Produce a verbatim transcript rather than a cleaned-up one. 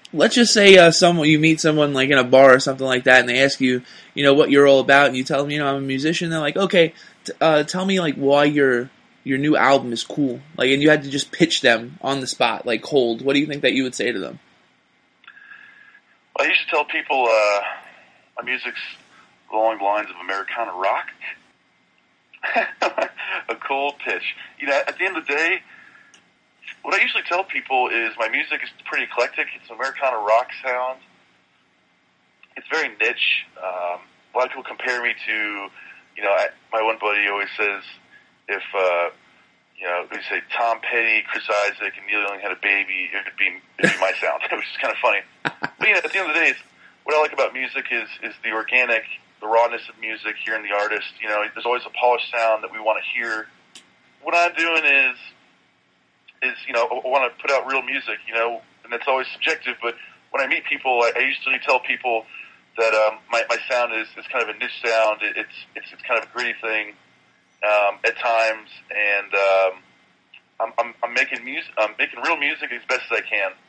let's just say uh, someone you meet someone like in a bar or something like that, and they ask you, you know, what you're all about, and you tell them, you know, I'm a musician. They're like, okay, t- uh, tell me like why your your new album is cool. Like, and you had to just pitch them on the spot, like cold. What do you think that you would say to them? Well, I used to tell people uh, my music's along the lines of Americana rock. A cool pitch. You know, at the end of the day, what I usually tell people is my music is pretty eclectic. It's Americana rock sound. It's very niche. Um, a lot of people compare me to, you know, I, my one buddy always says, if, uh, you know, they say Tom Petty, Chris Isaac, and Neil Young had a baby, it would be, it'd be my sound, which is kind of funny. But, you know, at the end of the day, it's, what I like about music is, is the organic, the rawness of music, hearing the artist. You know, there's always a polished sound that we want to hear. What I'm doing is, is, you know, I want to put out real music, you know, and that's always subjective, but when I meet people, I, I usually tell people that um, my, my sound is, is kind of a niche sound. It, it's, it's it's kind of a gritty thing um, at times, and um, I'm, I'm, I'm making music, I'm making real music as best as I can.